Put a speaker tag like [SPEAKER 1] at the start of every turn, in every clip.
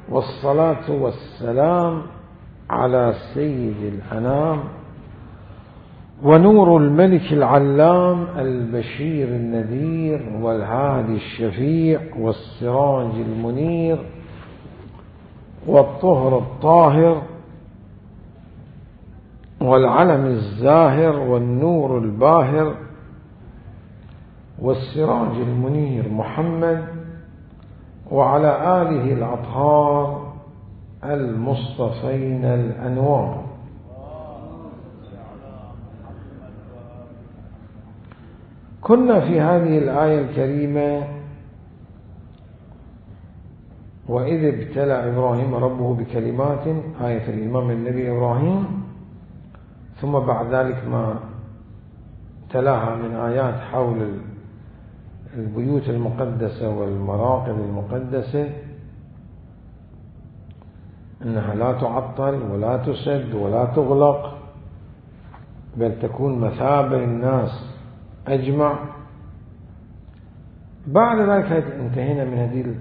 [SPEAKER 1] والصلاة والسلام على سيد الأنام ونور الملك العلام البشير النذير والهادي الشفيع والسراج المنير والطهر الطاهر والعلم الزاهر والنور الباهر والسراج المنير محمد وعلى آله الأطهار المصطفين الأنوار. كنا في هذه الآية الكريمة وإذ ابتلى إبراهيم ربه بكلمات، آية الإمام النبي إبراهيم، ثم بعد ذلك ما تلاها من آيات حول البيوت المقدسة والمراقد المقدسة، أنها لا تعطل ولا تسد ولا تغلق، بل تكون مثابة للناس أجمع. بعد ذلك انتهينا من هذه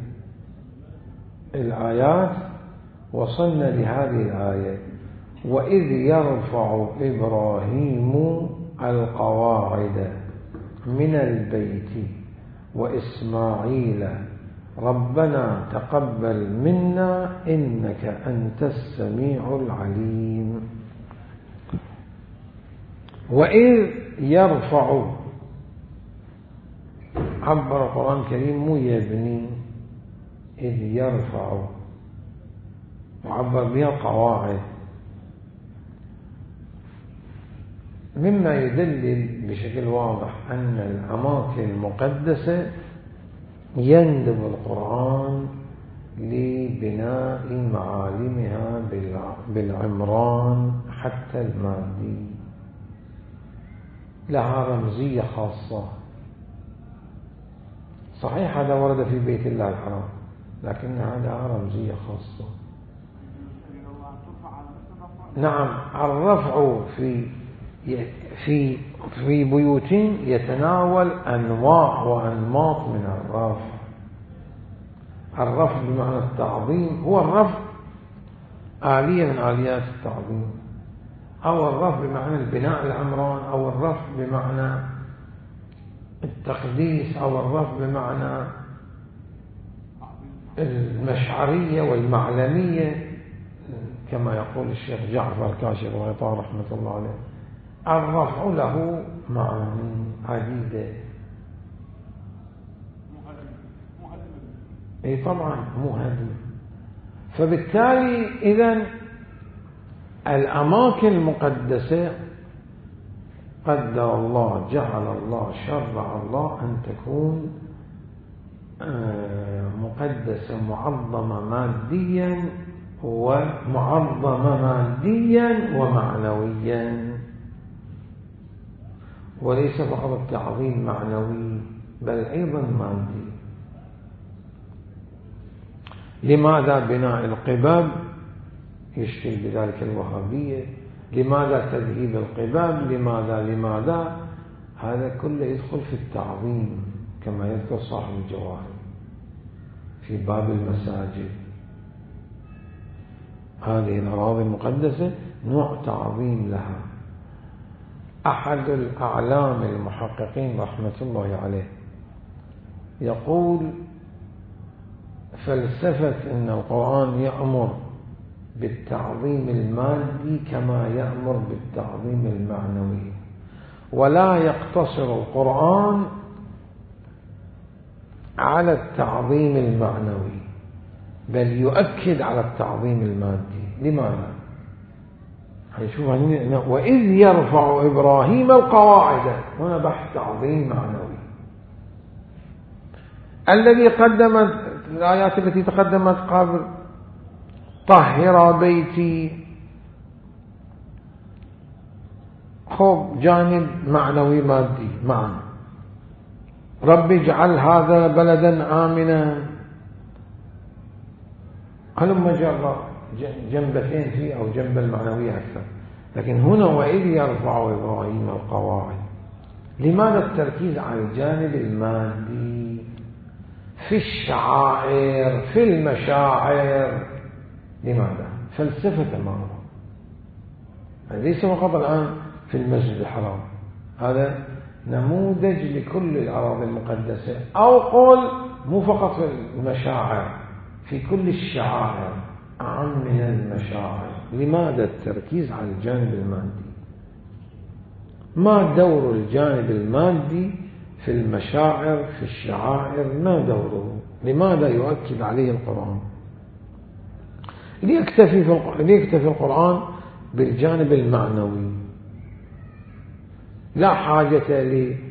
[SPEAKER 1] الآيات، وصلنا لهذه الآية: وإذ يرفع إبراهيم القواعد من البيت وإسماعيل ربنا تقبل منا إنك أنت السميع العليم. وإذ يرفع، عبر القرآن الكريم مو يبني، إذ يرفع، وعبر بها القواعد، مما يدلل بشكل واضح أن الأماكن المقدسة يندب القرآن لبناء معالمها بالعمران حتى المادي، لها رمزية خاصة. صحيح هذا ورد في بيت الله الحرام، لكنها لها رمزية خاصة. نعم، الرفع في بيوت يتناول أنواع وأنماط من الرفع. الرفع بمعنى التعظيم هو الرفع آلية من آليات التعظيم، أو الرفع بمعنى البناء العمران، أو الرفع بمعنى التقديس، أو الرفع بمعنى المشعرية والمعلمية، كما يقول الشيخ جعفر كاشف الغطاء رحمة الله عليه. الرفع له معاني عديدة. اي طبعا مو هدم. فبالتالي إذن الأماكن المقدسة قدر الله، جعل الله، شرع الله أن تكون مقدسة معظمة ماديا ومعظمة ماديا ومعنويا، وليس فقط التعظيم معنوي بل أيضا مادي. لماذا بناء القباب يشكل بذلك الوهابية؟ لماذا تذهيب القباب؟ لماذا هذا كله يدخل في التعظيم، كما يذكر صاحب الجواهر في باب المساجد. هذه الأراضي المقدسة نوع تعظيم لها. أحد الأعلام المحققين رحمة الله عليه يقول: فلسفة أن القرآن يأمر بالتعظيم المادي كما يأمر بالتعظيم المعنوي، ولا يقتصر القرآن على التعظيم المعنوي بل يؤكد على التعظيم المادي. لماذا؟ هنشوف هنا: وإذ يرفع إبراهيم القواعد، هنا بحث تعظيم معنوي. الذي قدمت الآيات التي تقدمت قبل: طهر بيتي، خب جانب معنوي مادي معا. رب اجعل هذا بلدا آمنا، هلما جرى جنبتين فيه أو جنب المعنوية أكثر. لكن هنا وإذ يرفع إبراهيم القواعد، لماذا التركيز على الجانب المادي في الشعائر، في المشاعر، لماذا؟ فلسفة تماما. ليس فقط الآن في المسجد الحرام، هذا نموذج لكل الأراضي المقدسة، أو قول مو فقط في المشاعر، في كل الشعائر أعم من المشاعر. لماذا التركيز على الجانب المادي؟ ما دور الجانب المادي في المشاعر في الشعائر؟ ما دوره؟ لماذا يؤكد عليه القرآن؟ ليكتفي القرآن بالجانب المعنوي، لا حاجة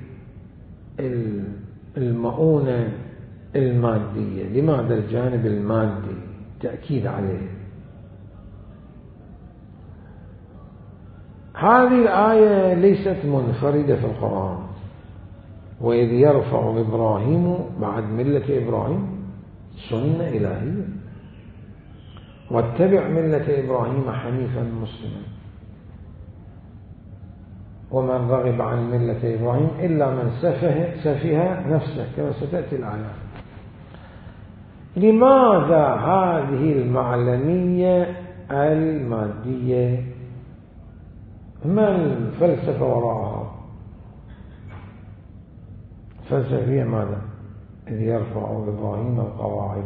[SPEAKER 1] للمؤونة المادية. لماذا الجانب المادي تأكيد عليه؟ هذه الآية ليست منفردة في القرآن. وإذ يرفع إبراهيم بعد ملة إبراهيم سنة إلهية، واتبع ملة إبراهيم حنيفا مسلما، ومن رغب عن ملة إبراهيم إلا من سفه نفسه، كما ستأتي الآيات. لماذا هذه المعلمية المادية؟ ما الفلسفة وراءها؟ فلسفية ماذا؟ إذ يرفع إبراهيم القواعد.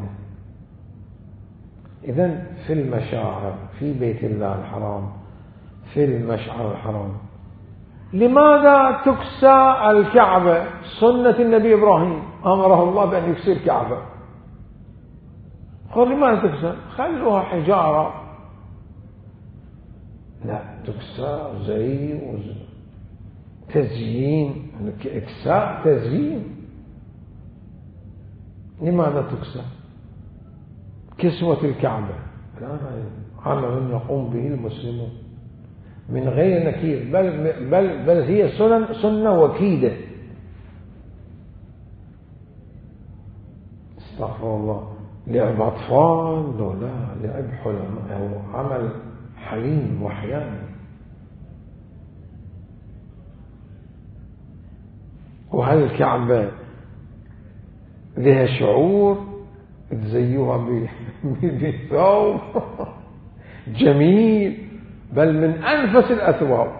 [SPEAKER 1] إذن في المشاعر في بيت الله الحرام، في المشعر الحرام، لماذا تكسى الكعبة؟ سنة النبي إبراهيم أمره الله بأن يكسي الكعبة. قال لماذا تكسى؟ خلوها حجارة. لا، تكسى زي تزيين، إكساء تزيين. لماذا تكسى؟ كسوة الكعبة عمل يقوم به المسلمون من غير نكير، بل هي سنة وكيدة. استغفر الله، لعب أطفال؟ لا، لعب حلم، أو عمل حليم وحيان. وهل الكعبة لها شعور؟ تزيوها بثوب جميل، بل من أنفس الأثواب،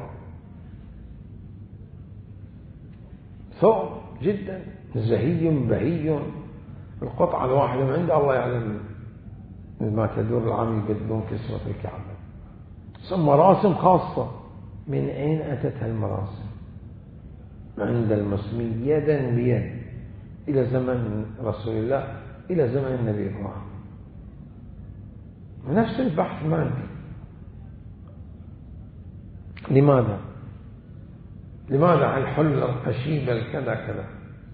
[SPEAKER 1] ثوب جدا زهي بهي. القطعة الواحدة من عند الله يعلم ما تدور العام يبدلون كسوة الكعبة. ثم مراسم خاصة. من أين أتت هالمراسم؟ عند المسلمين يدا بيد إلى زمن رسول الله، إلى زمن النبي إبراهيم. نفس البحث مادي. لماذا الحل القشيب الكذا كذا؟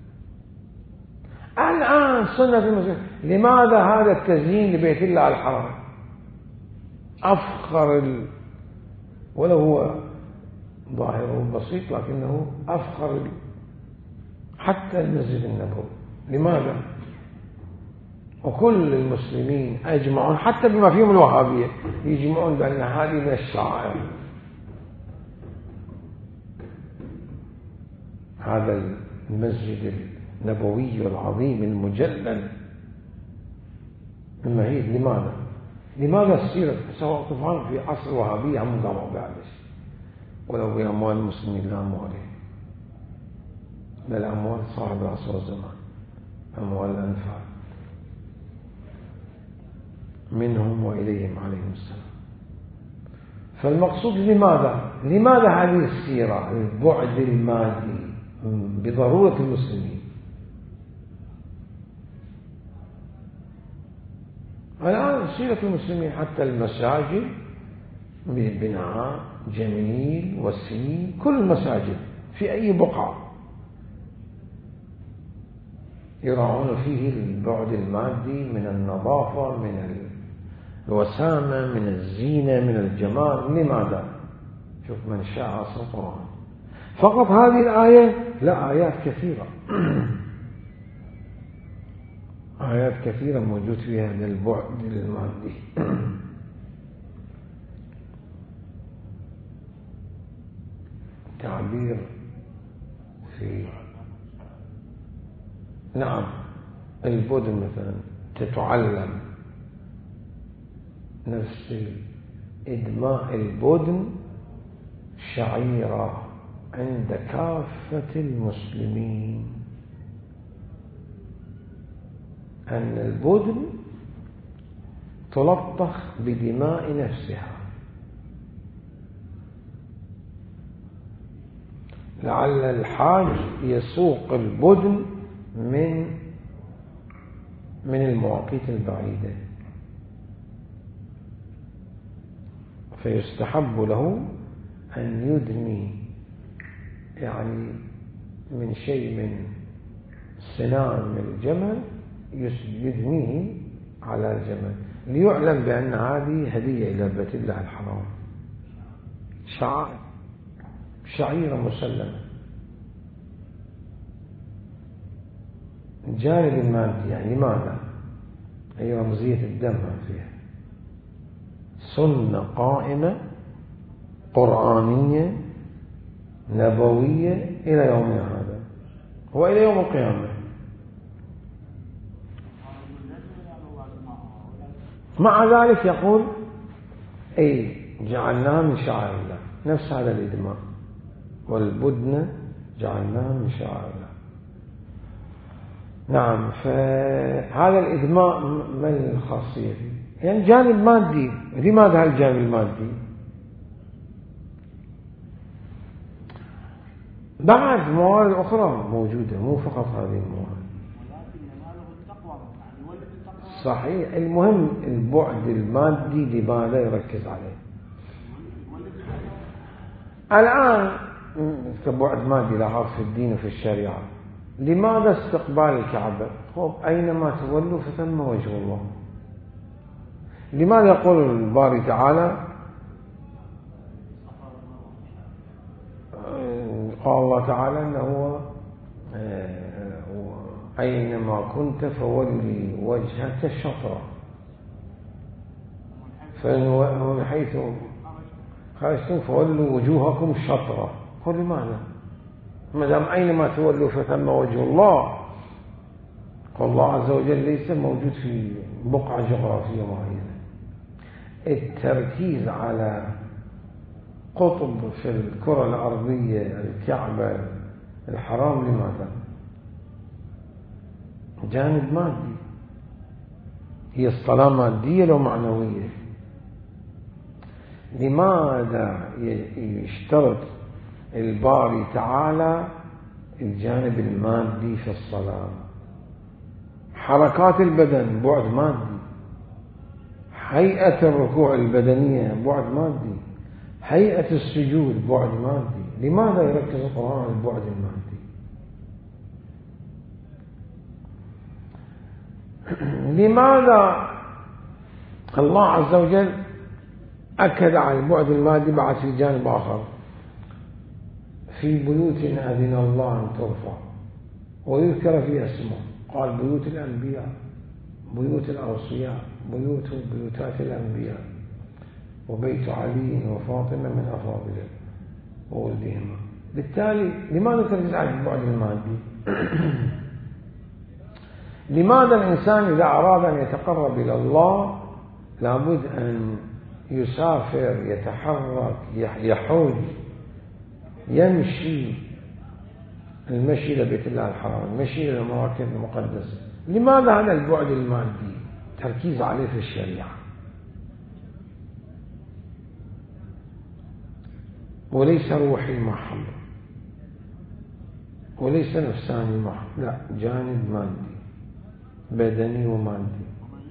[SPEAKER 1] الآن سنة المسلمين. لماذا هذا التزيين لبيت الله الحرام؟ أفخر ولو هو ظاهره بسيط، لكنه أفخر حتى المسجد النبوي. لماذا؟ وكل المسلمين أجمعون، حتى بما فيهم الوهابية، يجمعون بأن هذه من الشعائر. هذا المسجد النبوي العظيم المجلل المهيب. لماذا السيرة سواء طفال في عصر الوهابية هم ضموا بعدش، ولو بأموال المسلمين لا أموالهم، بل أموال صاحب العصر والزمان، أموال الأنفال منهم وإليهم عليهم السلام. فالمقصود لماذا هذه السيرة؟ البعد المادي بضرورة المسلمين. الآن سيرة المسلمين حتى المساجد ببناء جميل وسيم، كل المساجد في أي بقعة يراعون فيه البعد المادي من النظافة، من الوسامة، من الزينة، من الجمال. لماذا؟ شوف من شاء عصر القرآن. فقط هذه الآية؟ لا، آيات كثيرة آيات كثيرة موجود فيها هذا البعد المادي. تعبير في نعم البدن مثلا تتعلم. نفس إدماء البدن شعيرة عند كافة المسلمين، أن البدن تلطخ بدماء نفسها، لعل الحاج يسوق البدن من المواقيت البعيدة، فيستحب له أن يدني يعني من شيء من سنام الجمل يدنيه على الجمل ليعلم بأن هذه هدية إلى بيت الله الحرام، شعيرة مسلمة. الجانب المادي يعني لماذا؟ أي رمزية الدم فيها سنة قائمة قرآنية نبوية إلى يومنا هذا وإلى يوم القيامة. مع ذلك يقول أي جعلناها من شعائر الله، نفس هذا الإدماء، والبدن جعلناها من شعائر الله. نعم، فهذا الإدماء ما الخاصية فيه؟ يعني جانب مادي. لماذا الجانب المادي؟ بعد موارد أخرى موجودة، مو فقط هذه الموارد. صحيح. المهم البعد المادي لماذا يركز عليه الآن كبعد مادي لا في الدين وفي الشريعة؟ لماذا استقبال الكعبة؟ أينما تولوا فثم وجه الله. لماذا يقول الباري تعالى قال الله تعالى أنه أينما كنت فولي وجهك شطرة، فمن حيث خرجتم فولوا وجوهكم شطرة. لماذا؟ ما دام أينما تولوا فثم وجه الله، والله عز وجل ليس موجود في بقعة جغرافية معينة. التركيز على قطب في الكرة الأرضية الكعبة الحرام لماذا؟ جانب مادي. هي الصلاة مادية لو معنوية؟ لماذا يشترط الباري تعالى الجانب المادي في الصلاة؟ حركات البدن بعد مادي، هيئة الركوع البدنية بعد مادي، هيئة السجود بعد مادي. لماذا يركز القرآن على البعد المادي؟ لماذا الله عز وجل أكد على البعد المادي بعد في جانب آخر؟ في بيوت أذن الله أن ترفع ويذكر فيها اسمه، قال بيوت الأنبياء، بيوت الأوصياء، بيوتات الأنبياء، وبيت علي وفاطمة من أفاضله وولدهما. بالتالي لماذا تركز على البعد المادي؟ لماذا الإنسان إذا أراد أن يتقرب إلى الله لابد أن يسافر، يتحرك، يحوج، يمشي، المشي إلى بيت الله الحرام، المشي إلى المراكب المقدسة؟ لماذا هذا البعد المادي تركيز عليه في الشريعة وليس روحي محل وليس نفساني محل؟ لا، جانب مادي بدني ومادي.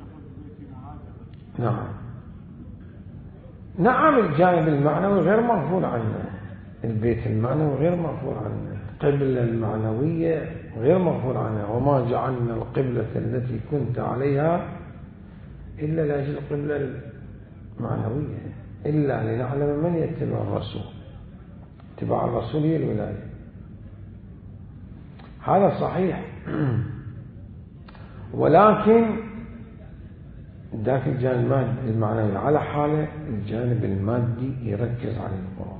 [SPEAKER 1] نعم الجانب المعنوي غير مغفول عنه، البيت المعنوي غير مغفول عنه، القبلة المعنوية غير مغفول عنها. وما جعلنا القبلة التي كنت عليها إلا لأجل القبلة المعنوية، إلا لنعلم من يتبع الرسول. اتباع الرسول هي الولاية، هذا صحيح. ولكن ذاك الجانب المعنوي على حاله، الجانب المادي يركز على القرآن.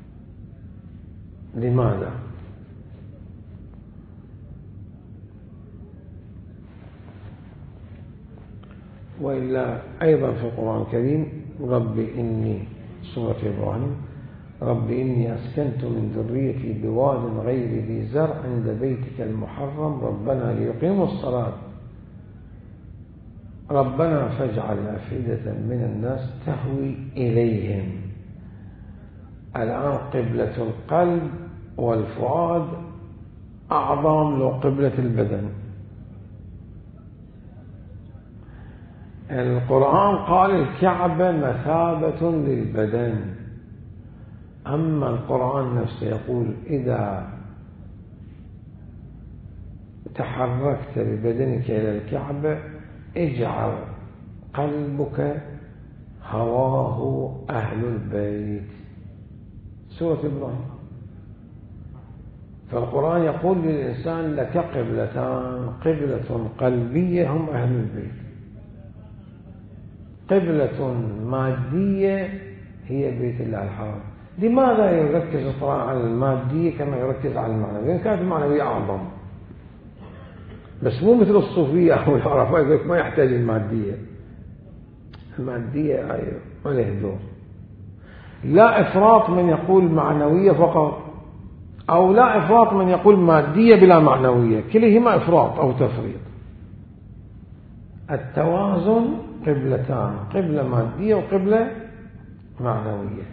[SPEAKER 1] لماذا؟ وإلا أيضا في القرآن الكريم رب إني سورة إبراهيم رب إني أسكنت من ذريتي بواد غير ذي زرع عند بيتك المحرم ربنا ليقيموا الصلاة ربنا فاجعل أفئدة من الناس تهوي إليهم. الآن قبلة القلب والفؤاد أعظم لو قبلة البدن. القرآن قال الكعبة مثابة للبدن، أما القرآن نفسه يقول إذا تحركت ببدنك إلى الكعبة اجعل قلبك هواه أهل البيت، سورة إبراهيم. فالقرآن يقول للإنسان لك قبلتان، قبلة قلبية هم أهل البيت، قبلة مادية هي بيت الله الحرام. لماذا يركز القرآن على المادية كما يركز على المعنوية؟ كانت المعنوية أعظم، بس مو مثل الصوفية أو العرفاء يقول ما يحتاج المادية، المادية ما له دور. لا إفراط من يقول معنوية فقط، أو لا إفراط من يقول مادية بلا معنوية، كلهما إفراط أو تفريط. التوازن قبلتان، قبلة مادية وقبلة معنوية.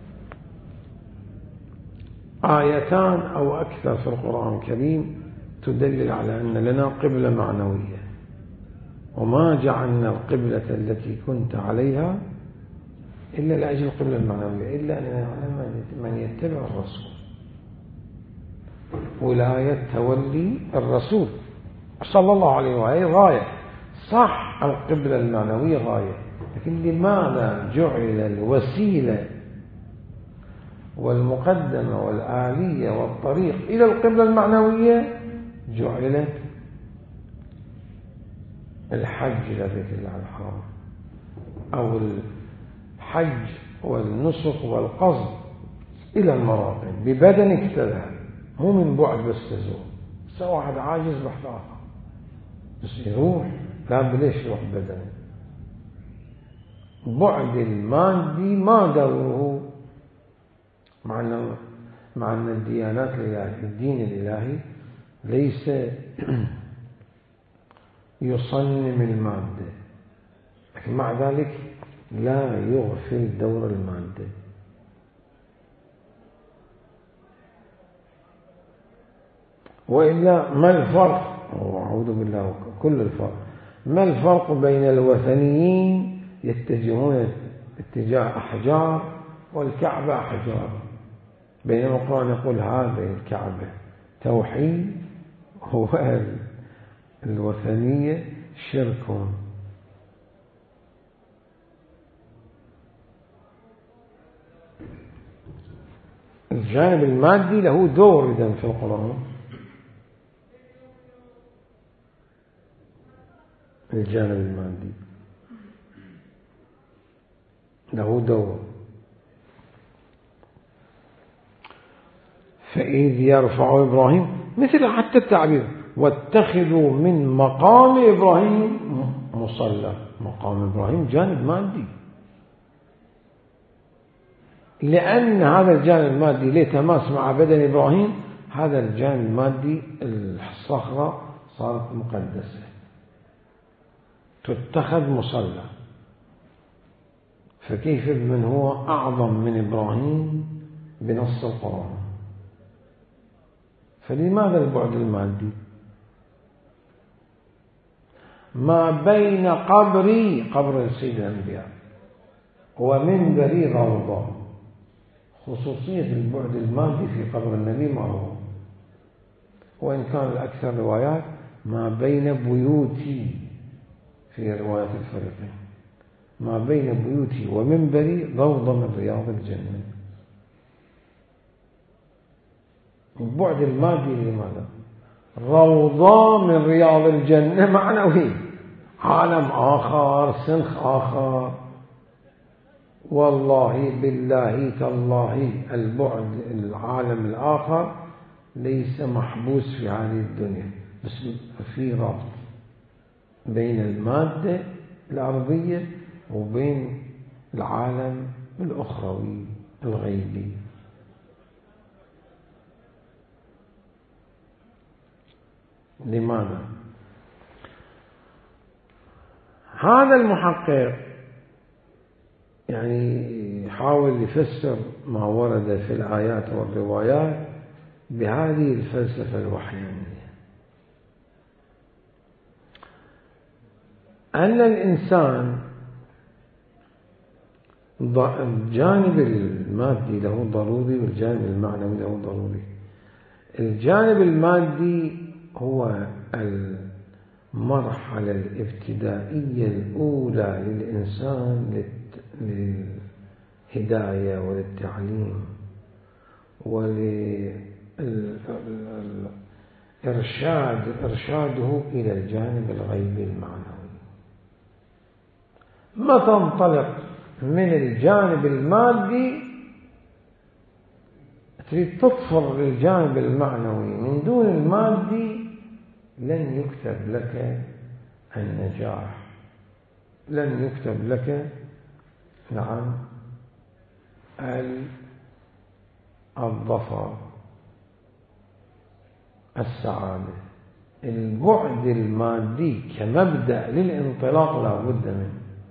[SPEAKER 1] آيتان أو أكثر في القرآن الكريم تدلل على أن لنا قبلة معنوية. وما جعلنا القبلة التي كنت عليها إلا لأجل القبلة المعنوية، إلا أن نعلم من يتبع الرسول، ولاية تولي الرسول صلى الله عليه وآله غاية. صح القبلة المعنوية غاية، لكن لماذا جعل الوسيلة والمقدمة والآلية والطريق إلى القبلة المعنوية جعلت الحج إلى بيت الله الحرام، أو الحج والنسك والقصد إلى المراقب ببدنك تذهب، مو من بعد بس تزور. سواء واحد عاجز بحث آخر بس يروح، لا بليش يروح بدنه. بعد المادي ما دوره، مع أن الديانات الإلهية الدين الإلهي ليس يصنم المادة، لكن مع ذلك لا يغفل دور المادة. وإلا ما الفرق؟ أعوذ بالله كل الفرق. ما الفرق بين الوثنيين يتجهون اتجاه أحجار والكعبة أحجار، بينما القرآن يقول هذه الكعبة توحيد والوثنية شرك. الجانب المادي له دور إذن في القرآن، الجانب المادي له دور. فإذ يرفع إبراهيم مثل حتى التعبير واتخذوا من مقام إبراهيم مصلى. مقام إبراهيم جانب مادي، لأن هذا الجانب المادي له تماس مع بدن إبراهيم. هذا الجانب المادي الصخرة صارت مقدسة تتخذ مصلى، فكيف بمن هو أعظم من إبراهيم بنص القرآن؟ فلماذا البعد المادي؟ ما بين قبري قبر سيد الأنبياء ومنبري روضة، خصوصية البعد المادي في قبر النبي ما هو، وإن كان الأكثر روايات ما بين بيوتي في رواية الفريقين، ما بين بيوتي ومنبري روضة من رياض الجنة. البعد المادي لماذا؟ روضة من رياض الجنة معنوي، عالم آخر، سنخ آخر. والله بالله تالله البعد العالم الآخر ليس محبوس في هذه الدنيا، بس في ربط بين المادة الأرضية وبين العالم الأخروي الغيبي. لماذا؟ هذا المحقق يعني يحاول يفسر ما ورد في الآيات والروايات بهذه الفلسفة الوحيانية، أن الإنسان الجانب المادي له ضروري والجانب المعنوي له ضروري. الجانب المادي هو المرحلة الابتدائية الأولى للإنسان للهداية وللتعليم إرشاده إلى الجانب الغيبي المعنوي. ما تنطلق من الجانب المادي تريد تطفر للجانب المعنوي، من دون المادي لن يكتب لك النجاح، لن يكتب لك الظفر، السعادة. البعد المادي كمبدأ للانطلاق لا بد منه،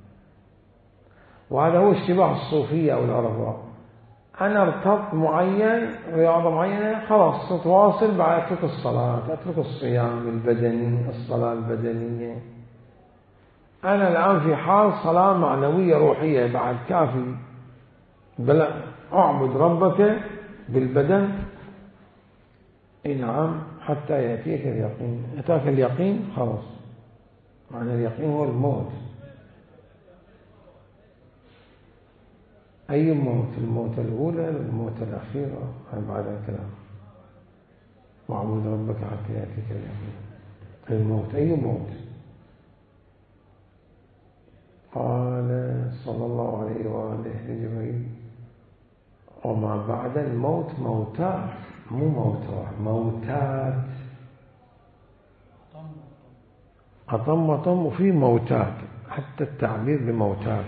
[SPEAKER 1] وهذا هو اشتباه الصوفية أو العرفاء. أنا ارتبط معين رياضة معينة خلاص تتواصل، بعد أترك الصلاة، أترك الصيام البدني، الصلاة البدنية. أنا الآن في حال صلاة معنوية روحية بعد كافي، بل أعبد ربك بالبدن. نعم، حتى يأتيك اليقين. أتاك اليقين خلاص، معنى اليقين هو الموت. أي موت؟ الموت الأولى الموت الأخيرة بعد الكلام. واعبد ربك حتى يأتيك اليقين. الموت أي موت؟ قال صلى الله عليه وآله لجبريل: وما بعد الموت موتات، مو موتات، موتات. أطم وفي موتات، حتى التعبير بموتات.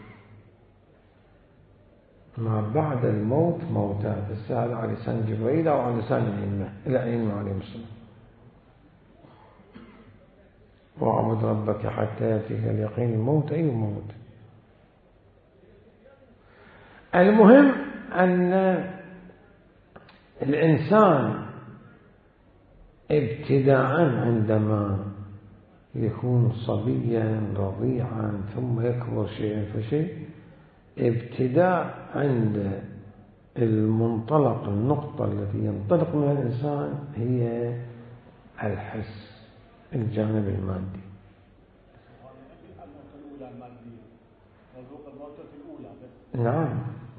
[SPEAKER 1] ما بعد الموت موتات. السهل على لسان جبريل أو على لسان الأئمة عليهم السلام. واعبد ربك حتى يأتيك اليقين. الموت أي موت؟ المهم أن الإنسان ابتداء عندما يكون صبيا رضيعا ثم يكبر شيئا فشيء، ابتداء عند المنطلق، النقطة التي ينطلق منها الإنسان هي الحس، الجانب المادي. نعم،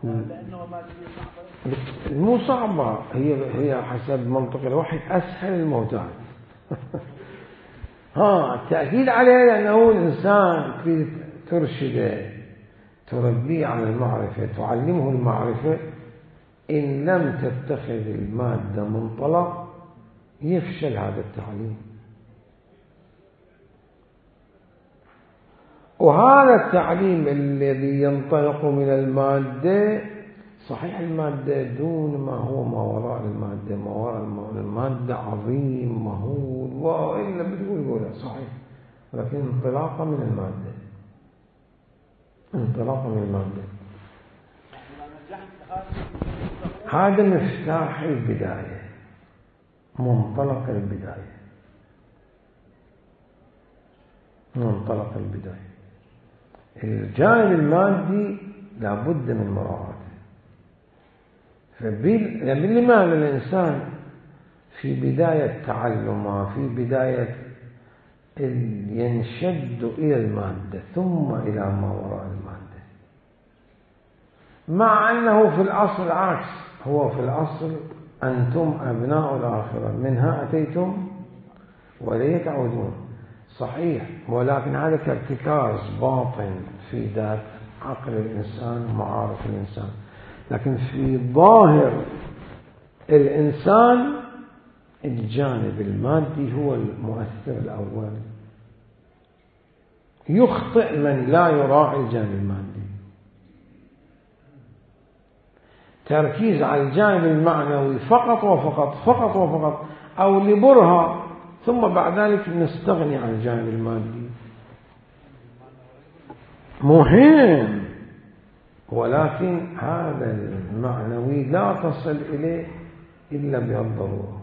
[SPEAKER 1] مو صعبة، هي حسب منطق الوحي أسهل الموتات. التأكيد عليه لأنه الإنسان ترشده، تربيه على المعرفة، تعلمه المعرفة. إن لم تتخذ المادة منطلق يفشل هذا التعليم. وهذا التعليم الذي ينطلق من المادة، صحيح المادة دون ما هو ما وراء المادة، ما وراء المادة عظيم مهول وإلا بتقول صحيح، لكن انطلاقا من المادة، انطلاقا من المادة. هذا مفتاح البداية، منطلق البداية، منطلق البداية. الجانب المادي لابد من مراعاته. لماذا الإنسان في بداية تعلمه، في بداية ينشد إلى المادة ثم إلى ما وراء المادة، مع أنه في الأصل عكس. هو في الأصل أنتم أبناء الآخرة، منها أتيتم وإليه تعودون. صحيح، ولكن هذا كارتكاز باطن في ذات عقل الإنسان ومعارف الإنسان، لكن في ظاهر الإنسان الجانب المادي هو المؤثر الأول، يخطئ من لا يراعي الجانب المادي. تركيز على الجانب المعنوي فقط وفقط فقط وفقط، أو لبرهة، ثم بعد ذلك نستغني عن الجانب المادي. مهم، ولكن هذا المعنوي لا تصل إليه إلا بهالضرورة.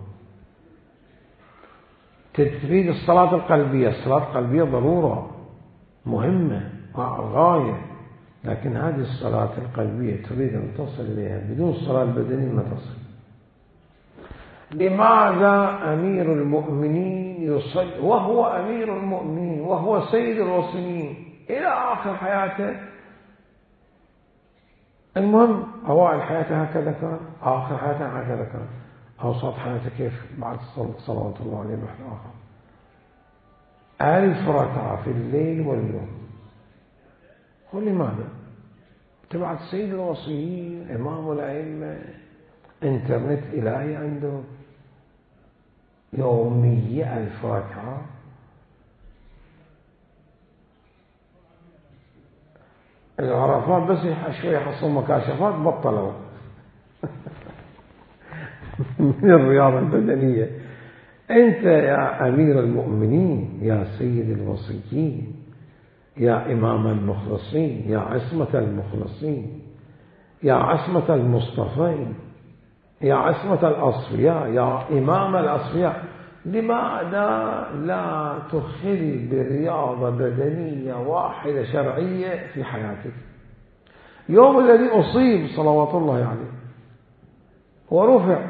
[SPEAKER 1] تريد الصلاة القلبية، الصلاة القلبية ضرورة مهمة غاية، لكن هذه الصلاة القلبية تريد أن تصل إليها بدون الصلاة البدنية ما تصل. لماذا أمير المؤمنين يصلي وهو أمير المؤمنين وهو سيد الوصيين إلى آخر حياته؟ المهم أوائل حياته هكذا كان، آخر حياته هكذا كان، أوسط حياته كيف بعد صلوات الله عليه بحث آخر. 1000 ركعة في الليل واليوم. ولماذا؟ تبعت سيد الوصيين إمام الأئمة، انترنت إلهي عنده، يومية 1000 ركعة. العرفات بس شوية يحصل مكاشفات بطلوا من الرياضة البدنية. أنت يا أمير المؤمنين، يا سيد الوصيين، يا إمام المخلصين، يا عصمة المخلصين، يا عصمة المصطفين، يا عصمة الأصفياء، يا إمام الأصفياء، لماذا لا تخل برياضة بدنية واحدة شرعية في حياتك؟ يوم الذي أصيب صلوات الله عليه ورفع،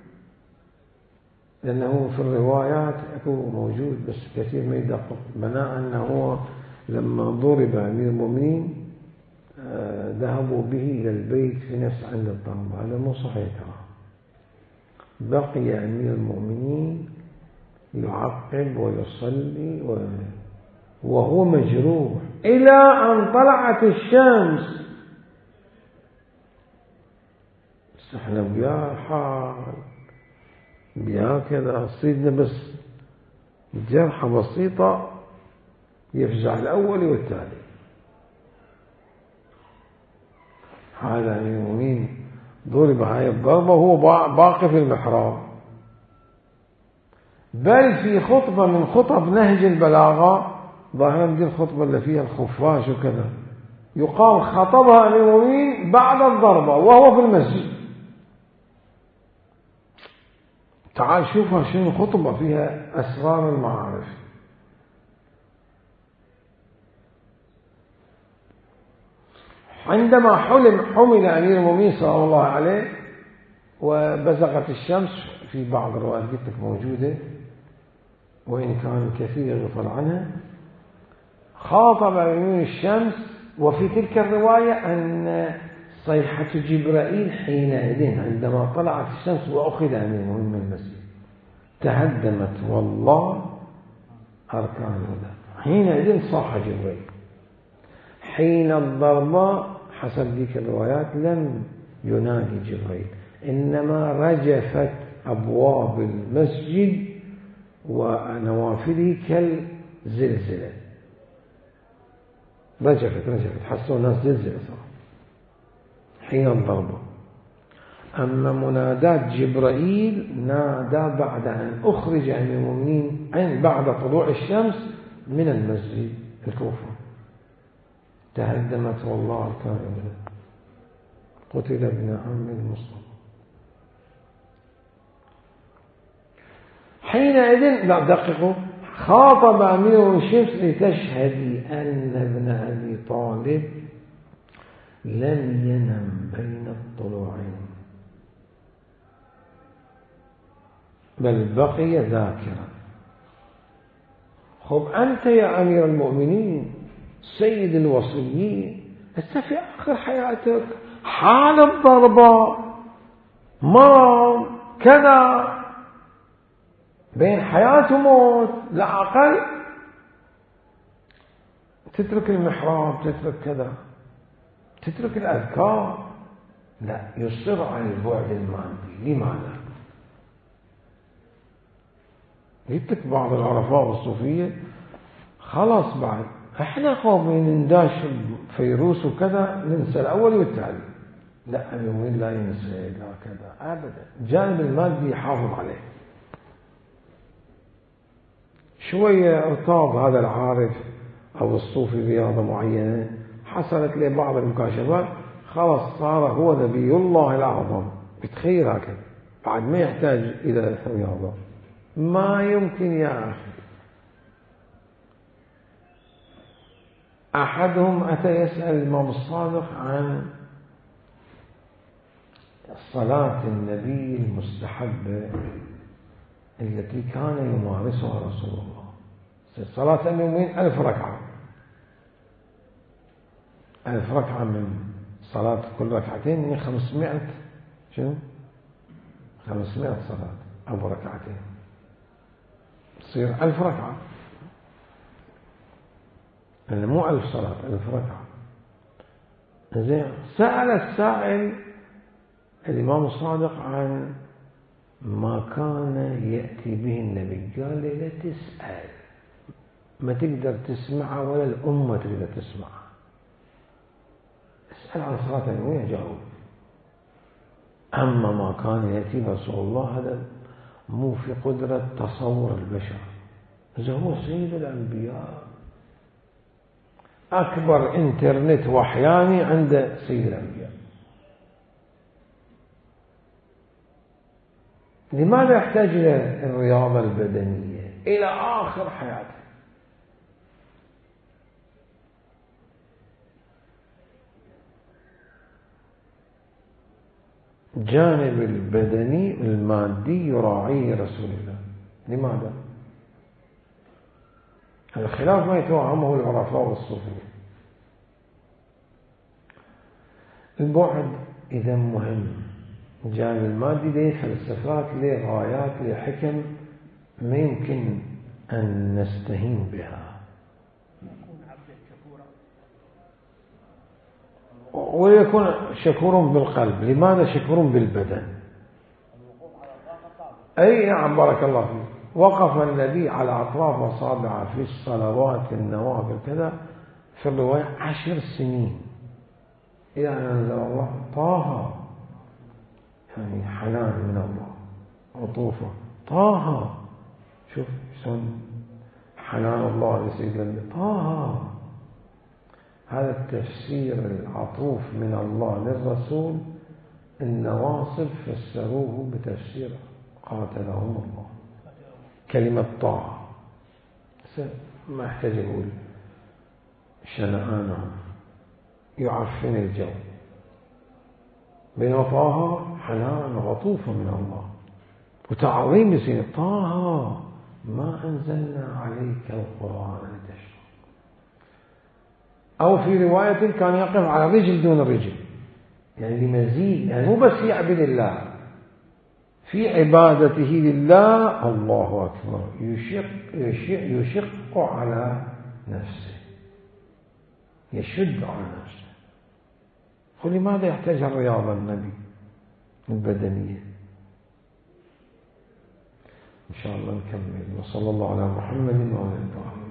[SPEAKER 1] لأنه في الروايات يكون موجود بس كثير ما يدقق، بناء أنه لما ضرب أمير المؤمنين ذهبوا به إلى البيت في نفس عند الضرب. هذا مو صحيح. بقي أمير المؤمنين يعقب ويصلي وهو مجروح إلى أن طلعت الشمس. احنا بيا حال بيا كذا صيدنا بس جرحة بسيطة يفزع الأول والتالي. هذا المؤمن ضرب هاي الضربة وهو باقي في المحراب. بل في خطبة من خطب نهج البلاغة، ظاهرا دي الخطبة اللي فيها الخفاش وكذا، يقال خطبها المؤمن بعد الضربة وهو في المسجد. تعال شوفها شنو خطبة فيها أسرار المعارف. عندما حمل أمير المؤمنين صلى الله عليه وبزغت الشمس، في بعض الروايات قلت لك موجودة وإن كان كثير يغفل عنها، خاطب أمير الشمس. وفي تلك الرواية أن صيحة جبرائيل حينئذ عندما طلعت الشمس وأخذ أمير المؤمنين من المسجد تهدمت والله أركان الهدى. حينئذ صاح جبرائيل. حين الضربة حسب ذيك الروايات لم ينادي جبريل، إنما رجفت أبواب المسجد ونوافذه كالزلزلة. رجفت حسوا الناس زلزلة صار حين الضربة. أما منادات جبرائيل نادى بعد أن أخرج أمير المؤمنين بعد طلوع الشمس من المسجد الكوفة. تهدمت والله الكائنة، قتل ابن عم المصطفى. حينئذ لا دققوا، خاطب أمير الشمس لتشهدي أن ابن أبي طالب لم ينم بين الطلوعين بل بقي ذاكرا. خب أنت يا أمير المؤمنين سيد الوصيين، أنت في آخر حياتك حال الضربة مرض كذا بين حياة وموت لا أقل، تترك المحراب، تترك كذا، تترك الأذكار، لا يصر على البعد المادي. لماذا؟ قلت لك بعض العرفاء والصوفية خلاص بعد احنا قوم نداش فيروس وكذا ننسى الأول والتالي، لا اليومين لا ينسى لا كذا أبدا. الجانب المادي يحافظ عليه. شوية ارتاض هذا العارف أو الصوفي رياضة معينة، حصلت له بعض المكاشفات، خلاص صار هو نبي الله الأعظم. بتخيل هكذا بعد ما يحتاج إلى رياضة. ما يمكن يا أخي. أحدهم أتى يسأل الإمام الصادق عن صلاة النبي المستحبة التي كان يمارسها رسول الله. صلاة اليومين 1000 ركعة، 1000 ركعة من صلاة كل ركعتين من 500 شنو؟ 500 صلاة أو ركعتين تصير 1000 ركعة. يعني مو 1000 صلاة، 1000 ركعة. زين. سأل السائل الإمام الصادق عن ما كان يأتي به النبي. قال لي لا تسأل، ما تقدر تسمعها ولا الأمة تقدر تسمعها. اسأل عن صلاة النبي جاوب. أما ما كان يأتي رسول الله هذا مو في قدرة تصور البشر. إذا هو سيد الأنبياء، أكبر إنترنت وحياني عند سيد الأنبياء. لماذا يحتاج إلى الرياضة البدنية إلى آخر حياته؟ جانب البدني المادي يراعيه رسول الله. لماذا؟ الخلاف ما يتوهمه العرفاء والصوفية. البعد إذا مهم. الجانب المادي له فلسفات، له غايات، له حكم ما يمكن أن نستهين بها. ويكون شكور بالقلب. لماذا شكور بالبدن؟ أي نعم بارك الله فيك. وقف النبي على أطراف أصابعه في الصلوات النوافل كذا في الرواية 10 سنين إلى أن أنزل الله طه. يعني حنان من الله، عطوفة. طه، شوف شلون حنان الله لسيدنا طه. هذا التفسير العطوف من الله للرسول النواصب فسروه بتفسير قاتلهم الله. كلمة طه ما احتاج يقول شنآنهم يعفن الجو، بينما طه حنان وعطوفة من الله وتعظيم لسيدنا طه ما أنزلنا عليك القرآن لتشقى. أو في رواية كان يقف على رجل دون رجل، يعني لمزيد، يعني مو بس يعبد الله في عبادته لله. الله أكبر. يشق على نفسه، يشد على نفسه. ولماذا يحتاج الرياضة النبي البدنية؟ إن شاء الله نكمل. وصلى الله على محمد وعلى آله.